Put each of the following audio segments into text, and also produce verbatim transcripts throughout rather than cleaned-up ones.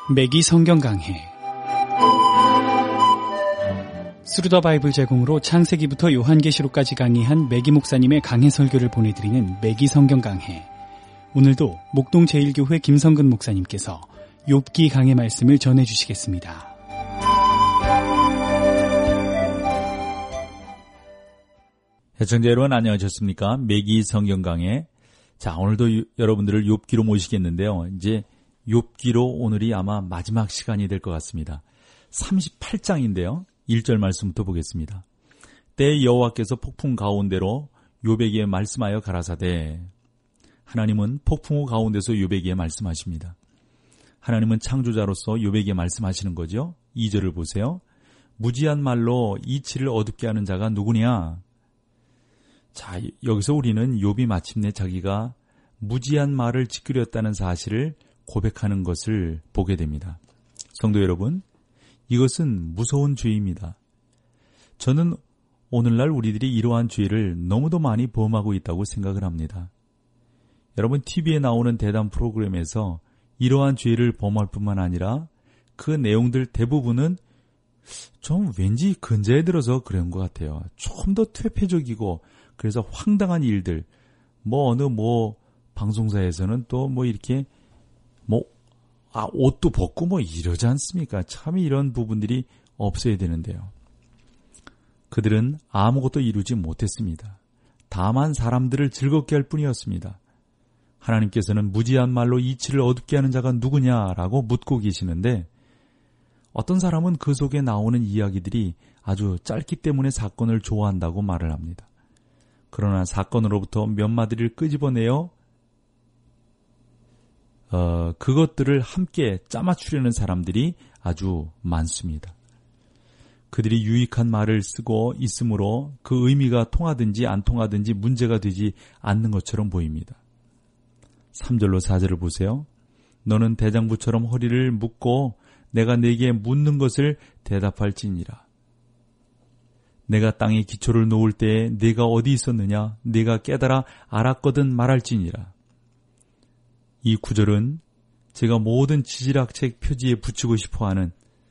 매기 성경 강해. 스루더 바이블 제공으로 창세기부터 요한계시록까지 강의한 매기 목사님의 강해 설교를 보내드리는 매기 성경 강해. 오늘도 목동 제일교회 김성근 목사님께서 욥기 강해 말씀을 전해주시겠습니다. 시청자 여러분 안녕하셨습니까? 매기 성경 강해. 자, 오늘도 유, 여러분들을 욥기로 모시겠는데요. 이제 욥기로 오늘이 아마 마지막 시간이 될 것 같습니다. 삼십팔 장인데요. 일 절 말씀부터 보겠습니다. 때 여호와께서 폭풍 가운데로 욥에게 말씀하여 가라사대. 하나님은 폭풍 가운데서 욥에게 말씀하십니다. 하나님은 창조자로서 욥에게 말씀하시는 거죠. 이 절을 보세요. 무지한 말로 이치를 어둡게 하는 자가 누구냐? 자, 여기서 우리는 욥이 마침내 자기가 무지한 말을 찌끄렸다는 사실을 고백하는 것을 보게 됩니다. 성도 여러분, 이것은 무서운 죄입니다. 저는 오늘날 우리들이 이러한 죄를 너무도 많이 범하고 있다고 생각을 합니다. 여러분, 티비에 나오는 대담 프로그램에서 이러한 죄를 범할 뿐만 아니라 그 내용들 대부분은 좀 왠지 근자에 들어서 그런 것 같아요. 좀 더 퇴폐적이고 그래서 황당한 일들, 뭐 어느 뭐 방송사에서는 또 뭐 이렇게 뭐 아 옷도 벗고 뭐 이러지 않습니까? 참 이런 부분들이 없어야 되는데요. 그들은 아무것도 이루지 못했습니다. 다만 사람들을 즐겁게 할 뿐이었습니다. 하나님께서는 무지한 말로 이치를 어둡게 하는 자가 누구냐라고 묻고 계시는데 어떤 사람은 그 속에 나오는 이야기들이 아주 짧기 때문에 사건을 좋아한다고 말을 합니다. 그러나 사건으로부터 몇 마디를 끄집어내어 어, 그것들을 함께 짜맞추려는 사람들이 아주 많습니다. 그들이 유익한 말을 쓰고 있으므로 그 의미가 통하든지 안 통하든지 문제가 되지 않는 것처럼 보입니다. 삼 절로 사 절을 보세요. 너는 대장부처럼 허리를 묶고 내가 네게 묻는 것을 대답할지니라. 내가 땅에 기초를 놓을 때에 네가 어디 있었느냐? 네가 깨달아 알았거든 말할지니라. 이 구절은 제가 모든 지질학책 표지에 붙이고 싶어하는,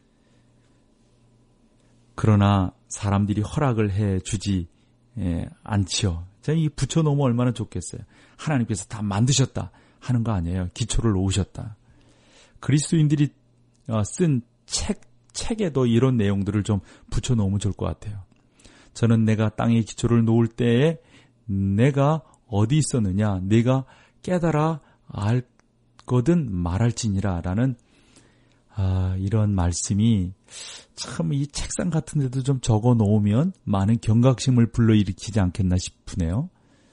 그러나 사람들이 허락을 해주지 예, 않지요. 제가 이 붙여놓으면 얼마나 좋겠어요. 하나님께서 다 만드셨다 하는 거 아니에요. 기초를 놓으셨다. 그리스도인들이 쓴 책, 책에도 이런 내용들을 좀 붙여놓으면 좋을 것 같아요. 저는 내가 땅에 기초를 놓을 때에 내가 어디 있었느냐, 내가 깨달아 알거든 말할지니라 라는 아, 이런 말씀이 참 이 책상 같은 데도 좀 적어 놓으면 많은 경각심을 불러일으키지 않겠나 싶으네요.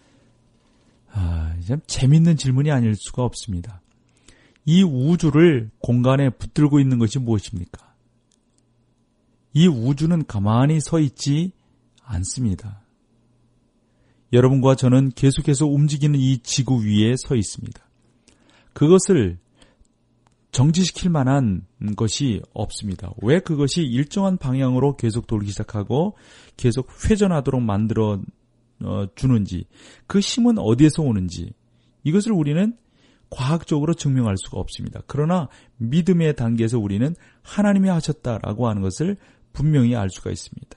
아, 참 재밌는 질문이 아닐 수가 없습니다. 이 우주를 공간에 붙들고 있는 것이 무엇입니까? 이 우주는 가만히 서 있지 않습니다. 여러분과 저는 계속해서 움직이는 이 지구 위에 서 있습니다. 그것을 정지시킬 만한 것이 없습니다. 왜 그것이 일정한 방향으로 계속 돌기 시작하고 계속 회전하도록 만들어 주는지, 그 힘은 어디에서 오는지, 이것을 우리는 과학적으로 증명할 수가 없습니다. 그러나 믿음의 단계에서 우리는 하나님이 하셨다라고 하는 것을 분명히 알 수가 있습니다.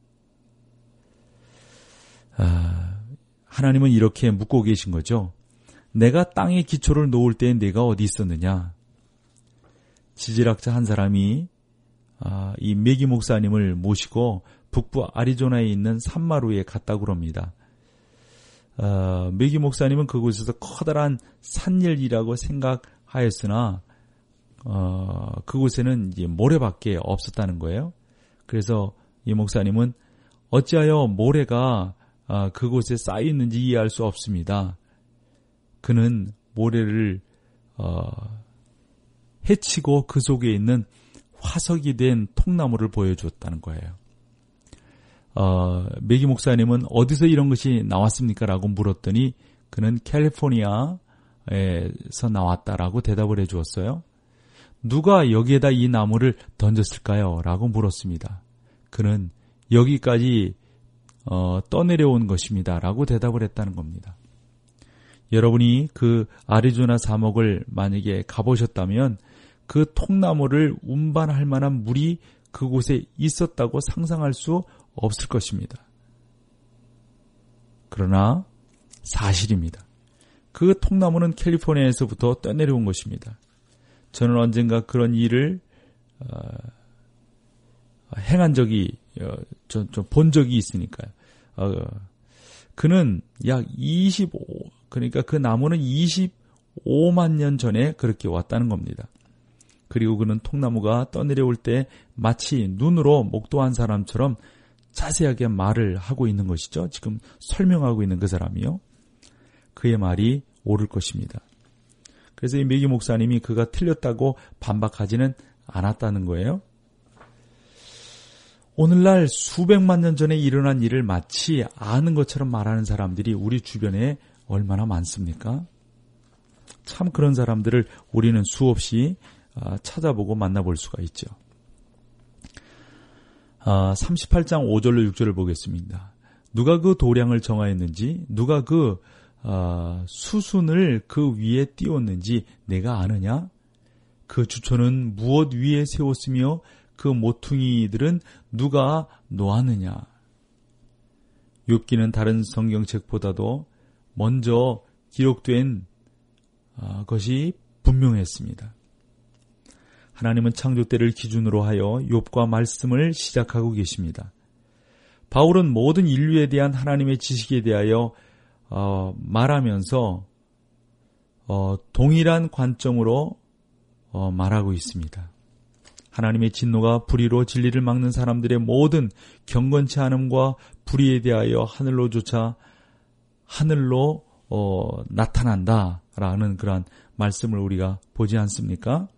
아, 하나님은 이렇게 묻고 계신 거죠. 내가 땅에 기초를 놓을 때 내가 어디 있었느냐? 지질학자 한 사람이 아, 이 매기 목사님을 모시고 북부 아리조나에 있는 산마루에 갔다고 합니다. 어, 매기 목사님은 그곳에서 커다란 산일이라고 생각하였으나 어, 그곳에는 이제 모래밖에 없었다는 거예요. 그래서 이 목사님은 어찌하여 모래가 어, 그곳에 쌓여 있는지 이해할 수 없습니다. 그는 모래를 어, 해치고 그 속에 있는 화석이 된 통나무를 보여주었다는 거예요. 어, 매기 목사님은 어디서 이런 것이 나왔습니까? 라고 물었더니 그는 캘리포니아에서 나왔다라고 대답을 해주었어요. 누가 여기에다 이 나무를 던졌을까요? 라고 물었습니다. 그는 여기까지 어, 떠내려온 것입니다. 라고 대답을 했다는 겁니다. 여러분이 그 아리조나 사목을 만약에 가보셨다면 그 통나무를 운반할 만한 물이 그곳에 있었다고 상상할 수 없을 것입니다. 그러나 사실입니다. 그 통나무는 캘리포니아에서부터 떠내려온 것입니다. 저는 언젠가 그런 일을 어, 행한 적이 어, 좀, 좀 본 적이 있으니까요. 어, 그는 약 이십오, 그러니까 그 나무는 이십오만 년 전에 그렇게 왔다는 겁니다. 그리고 그는 통나무가 떠내려올 때 마치 눈으로 목도한 사람처럼 자세하게 말을 하고 있는 것이죠. 지금 설명하고 있는 그 사람이요. 그의 말이 옳을 것입니다. 그래서 이 매기 목사님이 그가 틀렸다고 반박하지는 않았다는 거예요. 오늘날 수백만 년 전에 일어난 일을 마치 아는 것처럼 말하는 사람들이 우리 주변에 얼마나 많습니까? 참 그런 사람들을 우리는 수없이 찾아보고 만나볼 수가 있죠. 삼십팔 장 오 절로 육 절을 보겠습니다. 누가 그 도량을 정하였는지, 누가 그 수순을 그 위에 띄웠는지 내가 아느냐? 그 주초는 무엇 위에 세웠으며 그 모퉁이들은 누가 놓았느냐? 욥기는 다른 성경책보다도 먼저 기록된 것이 분명했습니다. 하나님은 창조 때를 기준으로 하여 욥과 말씀을 시작하고 계십니다. 바울은 모든 인류에 대한 하나님의 지식에 대하여 어, 말하면서 어, 동일한 관점으로 어, 말하고 있습니다. 하나님의 진노가 불의로 진리를 막는 사람들의 모든 경건치 않음과 불의에 대하여 하늘로조차 하늘로 어, 나타난다라는 그러한 말씀을 우리가 보지 않습니까?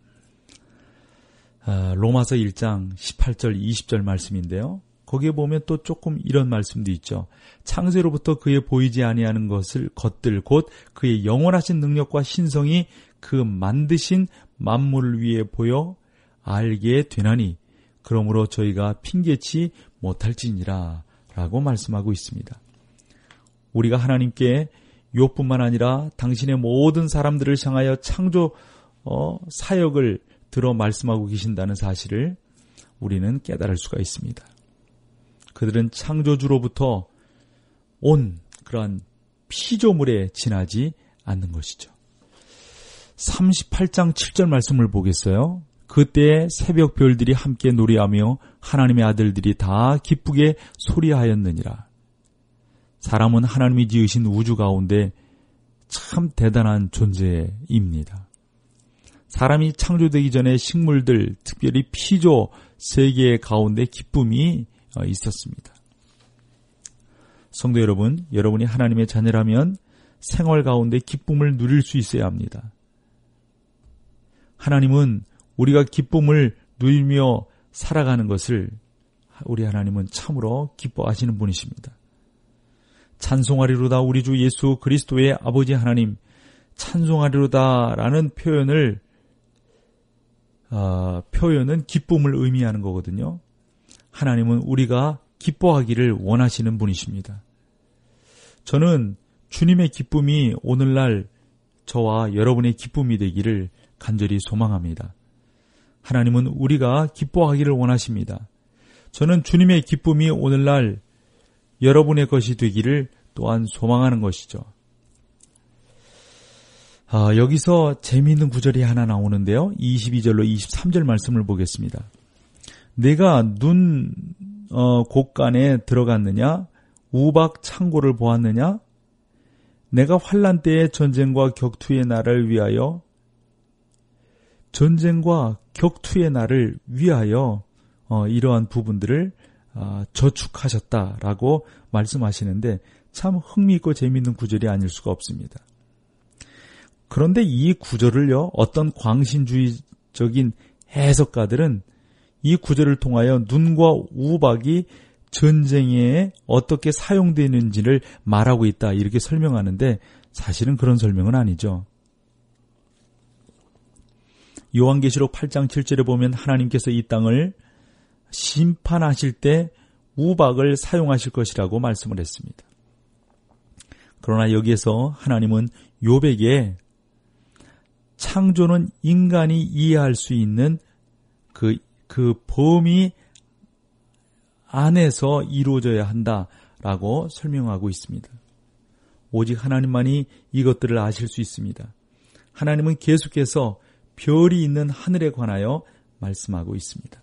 아, 로마서 일 장 십팔 절 이십 절 말씀인데요. 거기에 보면 또 조금 이런 말씀도 있죠. 창세로부터 그의 보이지 아니하는 것을 것들 곧 그의 영원하신 능력과 신성이 그 만드신 만물 위에 보여 알게 되나니 그러므로 저희가 핑계치 못할지니라 라고 말씀하고 있습니다. 우리가 하나님께 욥뿐만 아니라 당신의 모든 사람들을 향하여 창조 어, 사역을 들어 말씀하고 계신다는 사실을 우리는 깨달을 수가 있습니다. 그들은 창조주로부터 온 그러한 피조물에 지나지 않는 것이죠. 삼십팔 장 칠 절 말씀을 보겠어요. 그때 새벽 별들이 함께 노래하며 하나님의 아들들이 다 기쁘게 소리하였느니라. 사람은 하나님이 지으신 우주 가운데 참 대단한 존재입니다. 사람이 창조되기 전에 식물들, 특별히 피조 세계 가운데 기쁨이 있었습니다. 성도 여러분, 여러분이 하나님의 자녀라면 생활 가운데 기쁨을 누릴 수 있어야 합니다. 하나님은 우리가 기쁨을 누리며 살아가는 것을 우리 하나님은 참으로 기뻐하시는 분이십니다. 찬송하리로다 우리 주 예수 그리스도의 아버지 하나님, 찬송하리로다라는 표현을 어, 표현은 기쁨을 의미하는 거거든요. 하나님은 우리가 기뻐하기를 원하시는 분이십니다. 저는 주님의 기쁨이 오늘날 저와 여러분의 기쁨이 되기를 간절히 소망합니다. 하나님은 우리가 기뻐하기를 원하십니다. 저는 주님의 기쁨이 오늘날 여러분의 것이 되기를 또한 소망하는 것이죠. 아, 여기서 재미있는 구절이 하나 나오는데요. 이십이 절로 이십삼 절 말씀을 보겠습니다. 내가 눈 어, 곳간에 들어갔느냐? 우박 창고를 보았느냐? 내가 환난 때의 전쟁과 격투의 날을 위하여 전쟁과 격투의 날을 위하여 어, 이러한 부분들을 어, 저축하셨다라고 말씀하시는데 참 흥미있고 재미있는 구절이 아닐 수가 없습니다. 그런데 이 구절을요, 어떤 광신주의적인 해석가들은 이 구절을 통하여 눈과 우박이 전쟁에 어떻게 사용되는지를 말하고 있다 이렇게 설명하는데 사실은 그런 설명은 아니죠. 요한계시록 팔 장 칠 절에 보면 하나님께서 이 땅을 심판하실 때 우박을 사용하실 것이라고 말씀을 했습니다. 그러나 여기에서 하나님은 욥에게 창조는 인간이 이해할 수 있는 그, 그 범위 안에서 이루어져야 한다라고 설명하고 있습니다. 오직 하나님만이 이것들을 아실 수 있습니다. 하나님은 계속해서 별이 있는 하늘에 관하여 말씀하고 있습니다.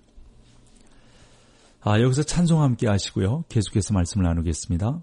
아, 여기서 찬송 함께 하시고요. 계속해서 말씀을 나누겠습니다.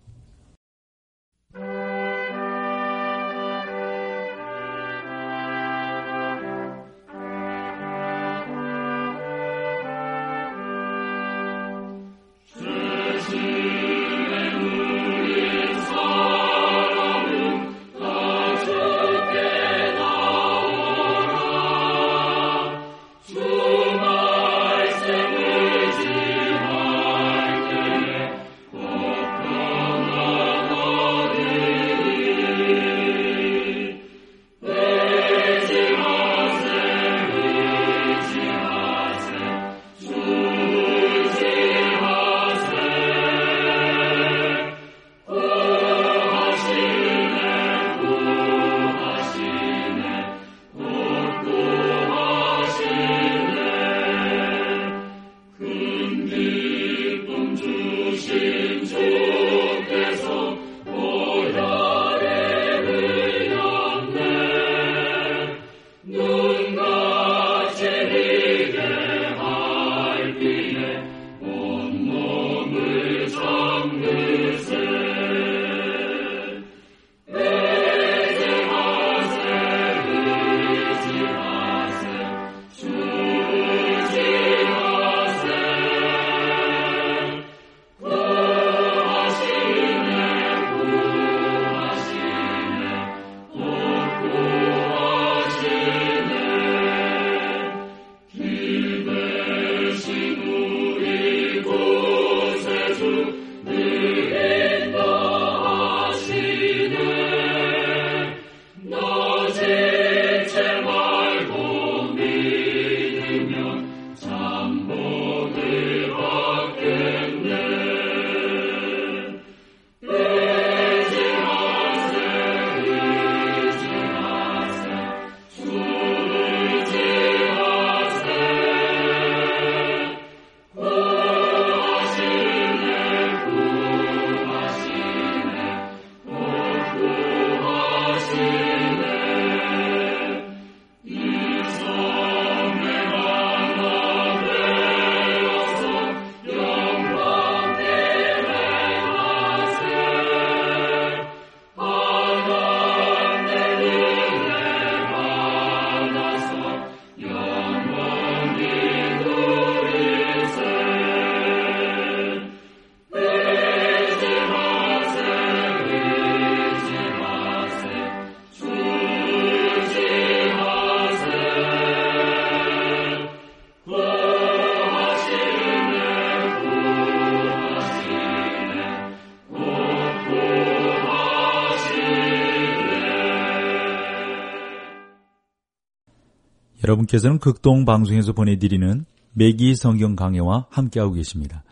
여러분께서는 극동방송에서 보내드리는 매기 성경 강해와 함께하고 계십니다.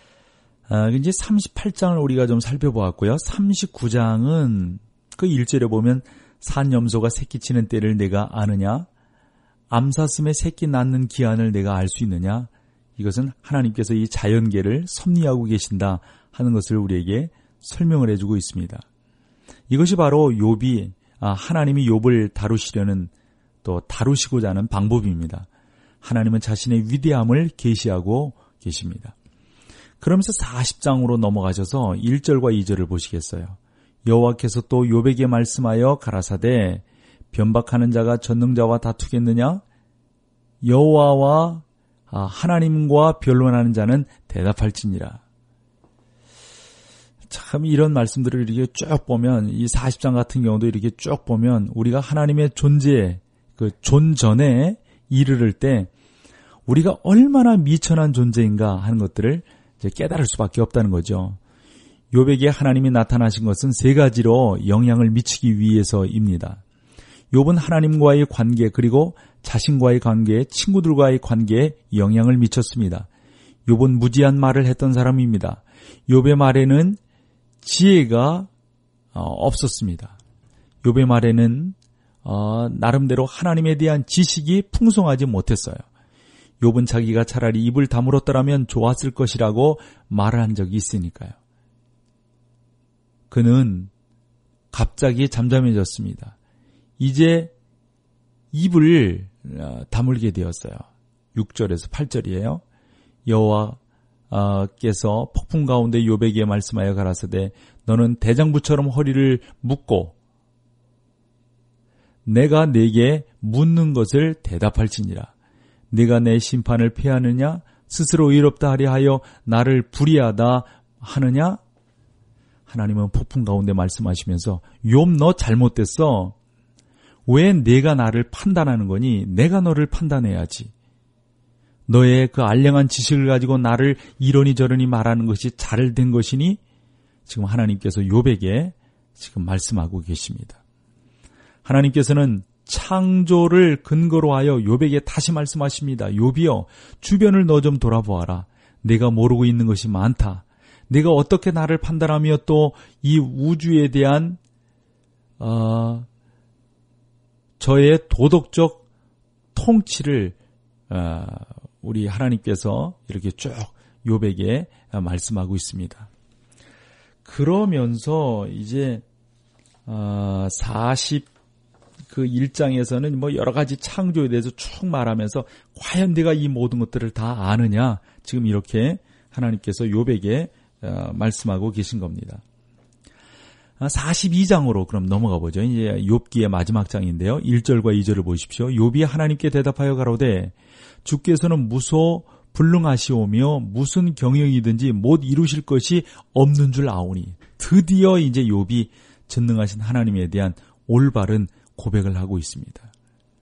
아, 이제 삼십팔 장을 우리가 좀 살펴보았고요. 삼십구 장은 그 일 절에 보면 산염소가 새끼치는 때를 내가 아느냐? 암사슴의 새끼 낳는 기한을 내가 알 수 있느냐? 이것은 하나님께서 이 자연계를 섭리하고 계신다 하는 것을 우리에게 설명을 해주고 있습니다. 이것이 바로 욥이 아, 하나님이 욥을 다루시려는 또 다루시고자 하는 방법입니다. 하나님은 자신의 위대함을 계시하고 계십니다. 그러면서 사십 장으로 넘어가셔서 일 절과 이 절을 보시겠어요. 여호와께서 또 욥에게 말씀하여 가라사대 변박하는 자가 전능자와 다투겠느냐? 여호와와 하나님과 변론하는 자는 대답할지니라. 참 이런 말씀들을 이렇게 쭉 보면 이 사십 장 같은 경우도 이렇게 쭉 보면 우리가 하나님의 존재 그 존전에 이르를 때 우리가 얼마나 미천한 존재인가 하는 것들을 이제 깨달을 수밖에 없다는 거죠. 욥에게 하나님이 나타나신 것은 세 가지로 영향을 미치기 위해서입니다. 욥은 하나님과의 관계 그리고 자신과의 관계, 친구들과의 관계에 영향을 미쳤습니다. 욥은 무지한 말을 했던 사람입니다. 욥의 말에는 지혜가 없었습니다. 욥의 말에는 어, 나름대로 하나님에 대한 지식이 풍성하지 못했어요. 욥은 자기가 차라리 입을 다물었더라면 좋았을 것이라고 말을 한 적이 있으니까요. 그는 갑자기 잠잠해졌습니다. 이제 입을 다물게 되었어요. 육 절에서 팔 절이에요. 여호와께서 폭풍 가운데 욥에게 말씀하여 가라사대 너는 대장부처럼 허리를 묶고 내가 네게 묻는 것을 대답할지니라. 네가 내 심판을 피하느냐 스스로 의롭다 하려 하여 나를 불의하다 하느냐. 하나님은 폭풍 가운데 말씀하시면서 욥 너 잘못됐어. 왜 내가 나를 판단하는 거니? 내가 너를 판단해야지. 너의 그 알량한 지식을 가지고 나를 이러니 저러니 말하는 것이 잘된 것이니? 지금 하나님께서 욥에게 지금 말씀하고 계십니다. 하나님께서는 창조를 근거로 하여 욥에게 다시 말씀하십니다. 욥이여 주변을 너 좀 돌아보아라. 내가 모르고 있는 것이 많다. 내가 어떻게 나를 판단하며 또 이 우주에 대한 어, 저의 도덕적 통치를 어, 우리 하나님께서 이렇게 쭉 욥에게 말씀하고 있습니다. 그러면서 이제 어, 사십 그 일 장에서는 뭐 여러 가지 창조에 대해서 쭉 말하면서 과연 내가 이 모든 것들을 다 아느냐 지금 이렇게 하나님께서 욥에게 어, 말씀하고 계신 겁니다. 사십이 장으로 그럼 넘어가 보죠. 이제 욥기의 마지막 장인데요. 일 절과 이 절을 보십시오. 욥이 하나님께 대답하여 가로되 주께서는 무소 불능하시오며 무슨 경영이든지 못 이루실 것이 없는 줄 아오니. 드디어 이제 욥이 전능하신 하나님에 대한 올바른 고백을 하고 있습니다.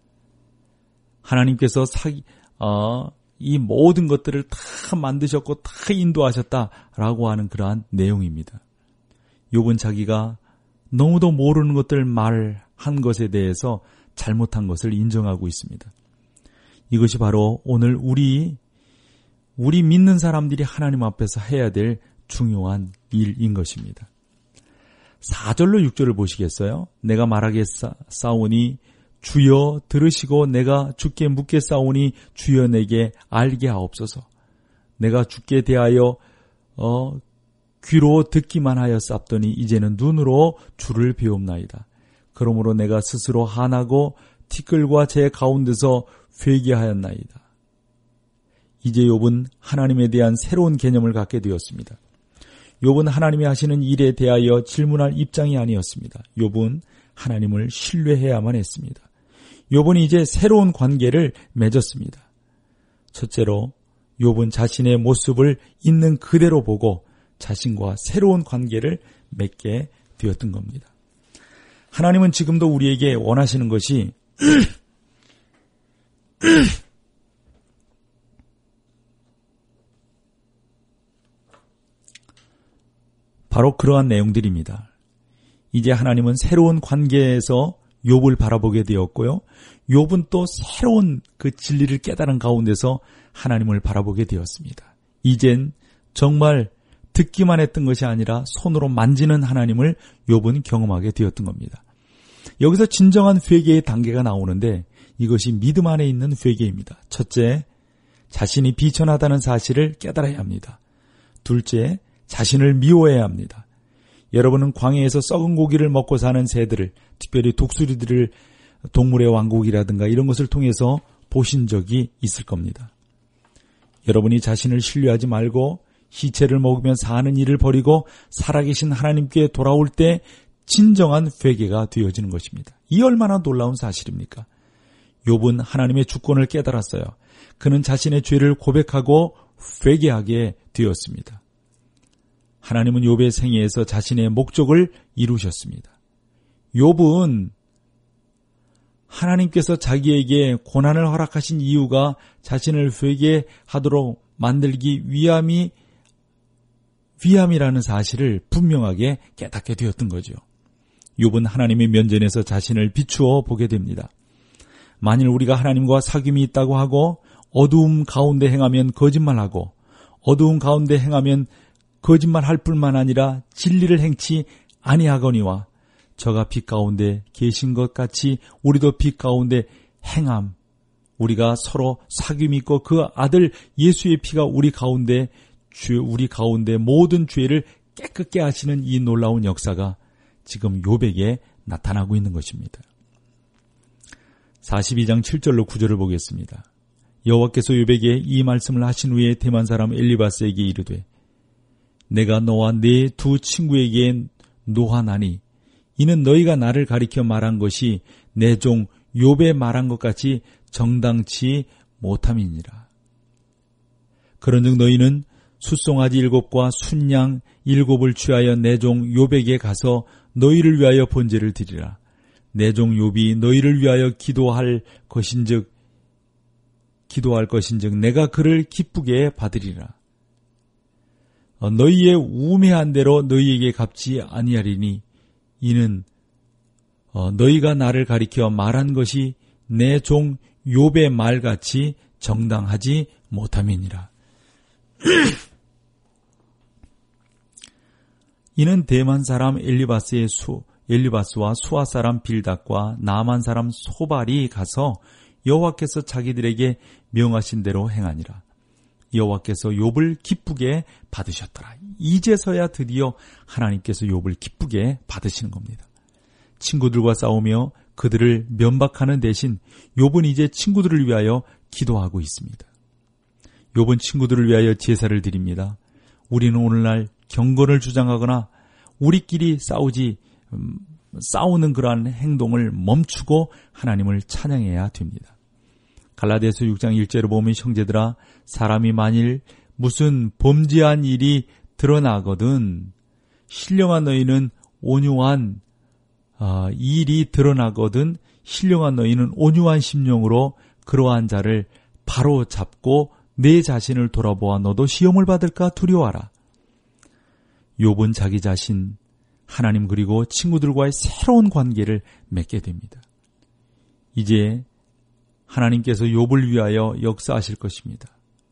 하나님께서 사기, 어, 이 모든 것들을 다 만드셨고 다 인도하셨다라고 하는 그러한 내용입니다. 욥은 자기가 너무도 모르는 것들을 말한 것에 대해서 잘못한 것을 인정하고 있습니다. 이것이 바로 오늘 우리 우리 믿는 사람들이 하나님 앞에서 해야 될 중요한 일인 것입니다. 사 절로 육 절을 보시겠어요? 내가 말하게 싸우니 주여 들으시고 내가 주께 묻게 싸우니 주여 내게 알게 하옵소서. 내가 주께 대하여 어, 귀로 듣기만 하여 쌉더니 이제는 눈으로 주를 배웁나이다. 그러므로 내가 스스로 한하고 티끌과 제 가운데서 회개하였나이다. 이제 욥은 하나님에 대한 새로운 개념을 갖게 되었습니다. 욥은 하나님이 하시는 일에 대하여 질문할 입장이 아니었습니다. 욥은 하나님을 신뢰해야만 했습니다. 욥은 이제 새로운 관계를 맺었습니다. 첫째로 욥은 자신의 모습을 있는 그대로 보고 자신과 새로운 관계를 맺게 되었던 겁니다. 하나님은 지금도 우리에게 원하시는 것이 바로 그러한 내용들입니다. 이제 하나님은 새로운 관계에서 욥을 바라보게 되었고요. 욥은 또 새로운 그 진리를 깨달은 가운데서 하나님을 바라보게 되었습니다. 이젠 정말 듣기만 했던 것이 아니라 손으로 만지는 하나님을 욥은 경험하게 되었던 겁니다. 여기서 진정한 회개의 단계가 나오는데 이것이 믿음 안에 있는 회개입니다. 첫째, 자신이 비천하다는 사실을 깨달아야 합니다. 둘째, 자신을 미워해야 합니다. 여러분은 광야에서 썩은 고기를 먹고 사는 새들을, 특별히 독수리들을 동물의 왕국이라든가 이런 것을 통해서 보신 적이 있을 겁니다. 여러분이 자신을 신뢰하지 말고 시체를 먹으며 사는 일을 버리고 살아계신 하나님께 돌아올 때 진정한 회개가 되어지는 것입니다. 이 얼마나 놀라운 사실입니까? 욥은 하나님의 주권을 깨달았어요. 그는 자신의 죄를 고백하고 회개하게 되었습니다. 하나님은 욥의 생애에서 자신의 목적을 이루셨습니다. 욥은 하나님께서 자기에게 고난을 허락하신 이유가 자신을 회개하도록 만들기 위함이 위함이라는 사실을 분명하게 깨닫게 되었던 거죠. 욥은 하나님의 면전에서 자신을 비추어 보게 됩니다. 만일 우리가 하나님과 사귐이 있다고 하고 어두움 가운데 행하면 거짓말하고 어두움 가운데 행하면 거짓말할 뿐만 아니라 진리를 행치 아니하거니와 저가 빛 가운데 계신 것 같이 우리도 빛 가운데 행함. 우리가 서로 사귐 있고 그 아들 예수의 피가 우리 가운데 죄, 우리 가운데 모든 죄를 깨끗게 하시는 이 놀라운 역사가 지금 욥에게 나타나고 있는 것입니다. 사십이 장 칠 절로 구 절을 보겠습니다. 여호와께서 욥에게 이 말씀을 하신 후에 대만 사람 엘리바스에게 이르되 내가 너와 네 두 친구에게 노하나니 이는 너희가 나를 가리켜 말한 것이 내 종 욥에 말한 것 같이 정당치 못함이니라. 그런즉 너희는 숫송아지 일곱과 순양 일곱을 취하여 내 종 욥에게 가서 너희를 위하여 번제를 드리라. 내 종 욥이 너희를 위하여 기도할 것인즉 기도할 것인즉 내가 그를 기쁘게 받으리라. 너희의 우매한 대로 너희에게 갚지 아니하리니 이는 너희가 나를 가리켜 말한 것이 내 종 욥의 말같이 정당하지 못함이니라. 이는 대만 사람 엘리바스의 수, 엘리바스와 수아 사람 빌닷과 나만 사람 소발이 가서 여호와께서 자기들에게 명하신 대로 행하니라. 여호와께서 욥을 기쁘게 받으셨더라. 이제서야 드디어 하나님께서 욥을 기쁘게 받으시는 겁니다. 친구들과 싸우며 그들을 면박하는 대신 욥은 이제 친구들을 위하여 기도하고 있습니다. 욥은 친구들을 위하여 제사를 드립니다. 우리는 오늘날 경건을 주장하거나 우리끼리 싸우지 음, 싸우는 그러한 행동을 멈추고 하나님을 찬양해야 됩니다. 갈라디아서 육 장 일 절을 보면 형제들아 사람이 만일 무슨 범죄한 일이 드러나거든 신령한 너희는 온유한 어, 일이 드러나거든 신령한 너희는 온유한 심령으로 그러한 자를 바로 잡고 내 자신을 돌아보아 너도 시험을 받을까 두려워하라. 욥은 자기 자신, 하나님 그리고 친구들과의 새로운 관계를 맺게 됩니다. 이제 하나님께서 욥을 위하여 역사하실 것입니다.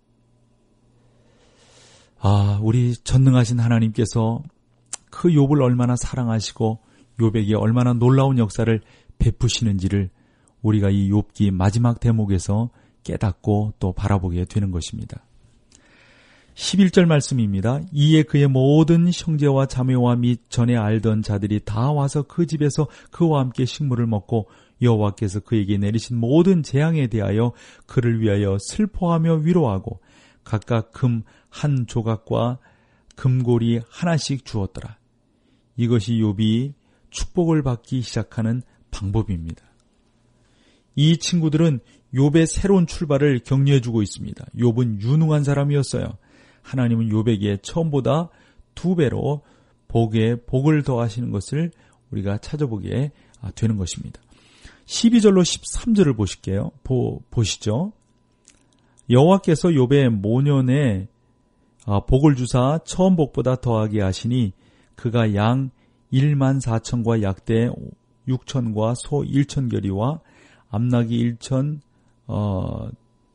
아, 우리 전능하신 하나님께서 그 욥을 얼마나 사랑하시고 욥에게 얼마나 놀라운 역사를 베푸시는지를 우리가 이 욥기 마지막 대목에서 깨닫고 또 바라보게 되는 것입니다. 십일 절 말씀입니다. 이에 그의 모든 형제와 자매와 및 전에 알던 자들이 다 와서 그 집에서 그와 함께 식물을 먹고 여호와께서 그에게 내리신 모든 재앙에 대하여 그를 위하여 슬퍼하며 위로하고 각각 금 한 조각과 금고리 하나씩 주었더라. 이것이 욥이 축복을 받기 시작하는 방법입니다. 이 친구들은 욥의 새로운 출발을 격려해주고 있습니다. 욥은 유능한 사람이었어요. 하나님은 욥에게 처음보다 두 배로 복에 복을 더하시는 것을 우리가 찾아보게 되는 것입니다. 십이 절로 십삼 절을 보실게요. 보, 보시죠. 여호와께서 욥의 모년에 복을 주사 처음 복보다 더하게 하시니 그가 양 일만 사천과 약대 육천과 소 일천 결이와 암나귀 일천 어,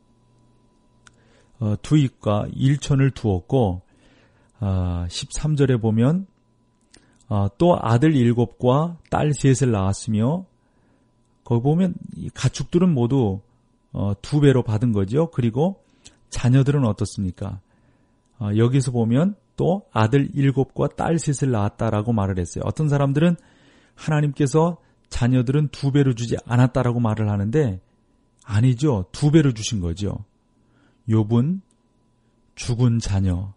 어, 두입과 일천을 두었고 어, 십삼 절에 보면 어, 또 아들 일곱과 딸 셋을 낳았으며 거기 보면 이 가축들은 모두 어, 두 배로 받은 거죠. 그리고 자녀들은 어떻습니까? 어, 여기서 보면 또 아들 일곱과 딸 셋을 낳았다라고 말을 했어요. 어떤 사람들은 하나님께서 자녀들은 두 배로 주지 않았다라고 말을 하는데 아니죠. 두 배로 주신 거죠. 욥은 죽은 자녀,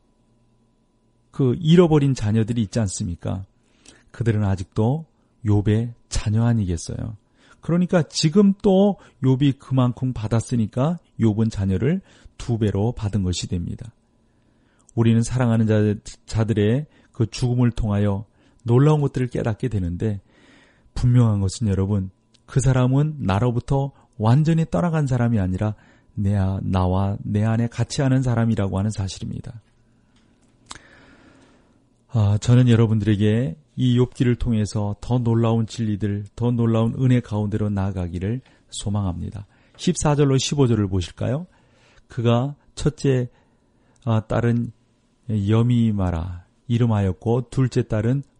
그 잃어버린 자녀들이 있지 않습니까? 그들은 아직도 욥의 자녀 아니겠어요. 그러니까 지금 또 욥이 그만큼 받았으니까 욥은 자녀를 두 배로 받은 것이 됩니다. 우리는 사랑하는 자, 자들의 그 죽음을 통하여 놀라운 것들을 깨닫게 되는데 분명한 것은 여러분, 그 사람은 나로부터 완전히 떠나간 사람이 아니라 내, 나와 내 안에 같이 하는 사람이라고 하는 사실입니다. 아, 저는 여러분들에게 이 욥기를 통해서 더 놀라운 진리들, 더 놀라운 은혜 가운데로 나아가기를 소망합니다. 십사 절로 십오 절을 보실까요? 그가 첫째 딸은 여미마라 이름하였고 둘째 딸은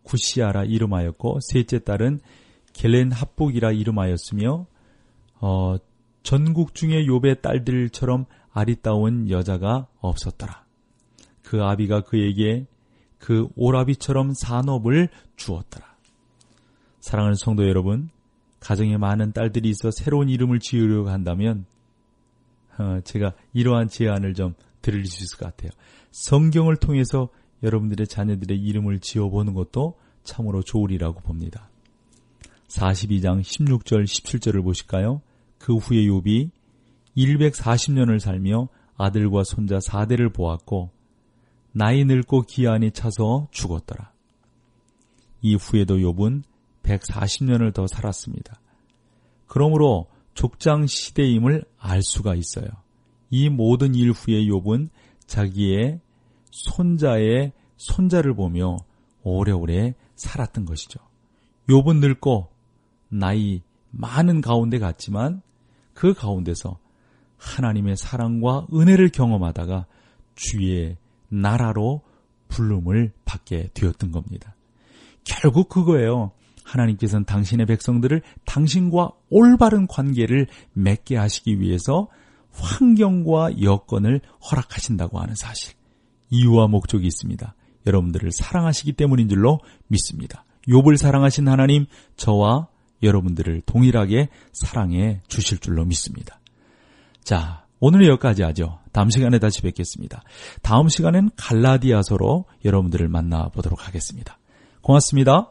구시아라 이름하였고 셋째 딸은 겔렌 합복이라 이름하였으며 어, 전국 중에 욥의 딸들처럼 아리따운 여자가 없었더라. 그 아비가 그에게 그 오라비처럼 산업을 주었더라. 사랑하는 성도 여러분, 가정에 많은 딸들이 있어 새로운 이름을 지으려고 한다면 어, 제가 이러한 제안을 좀 드릴 수 있을 것 같아요. 성경을 통해서 여러분들의 자녀들의 이름을 지어보는 것도 참으로 좋으리라고 봅니다. 사십이 장 십육 절 십칠 절을 보실까요? 그 후에 욥이 백사십 년을 살며 아들과 손자 사 대를 보았고 나이 늙고 기한이 차서 죽었더라. 이후에도 욥은 백사십 년을 더 살았습니다. 그러므로 족장 시대임을 알 수가 있어요. 이 모든 일 후에 욥은 자기의 손자의 손자를 보며 오래오래 살았던 것이죠. 욥은 늙고 나이 많은 가운데 갔지만 그 가운데서 하나님의 사랑과 은혜를 경험하다가 주의 나라로 부름을 받게 되었던 겁니다. 결국 그거예요. 하나님께서는 당신의 백성들을 당신과 올바른 관계를 맺게 하시기 위해서 환경과 여건을 허락하신다고 하는 사실. 이유와 목적이 있습니다. 여러분들을 사랑하시기 때문인 줄로 믿습니다. 욥을 사랑하신 하나님, 저와 여러분들을 동일하게 사랑해 주실 줄로 믿습니다. 자, 오늘은 여기까지 하죠. 다음 시간에 다시 뵙겠습니다. 다음 시간엔 갈라디아서로 여러분들을 만나보도록 하겠습니다. 고맙습니다.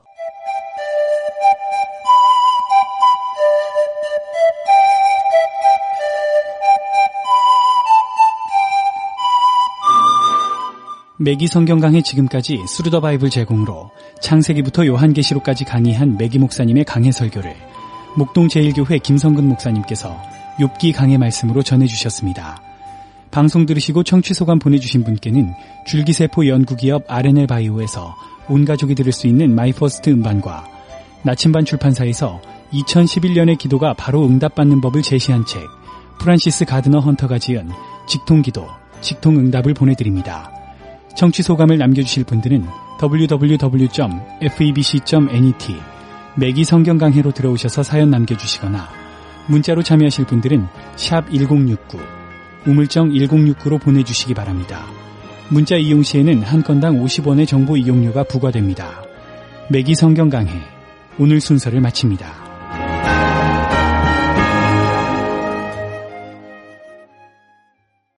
매기 성경 강해 지금까지 스루 더 바이블 제공으로 창세기부터 요한계시록까지 강의한 매기 목사님의 강해 설교를 목동 제일교회 김성근 목사님께서 욥기 강해 말씀으로 전해주셨습니다. 방송 들으시고 청취 소감 보내주신 분께는 줄기세포 연구기업 알엔엘 바이오에서 온 가족이 들을 수 있는 마이퍼스트 음반과 나침반 출판사에서 이천십일 년의 기도가 바로 응답받는 법을 제시한 책 프란시스 가드너 헌터가 지은 직통기도, 직통응답을 보내드립니다. 청취 소감을 남겨주실 분들은 더블유 더블유 더블유 점 에프이비씨 점 넷 매기 성경 강해로 들어오셔서 사연 남겨주시거나 문자로 참여하실 분들은 샵 일공육구 우물정 일공육구로 보내주시기 바랍니다. 문자 이용 시에는 한 건당 오십 원의 정보 이용료가 부과됩니다. 매기 성경 강해 오늘 순서를 마칩니다.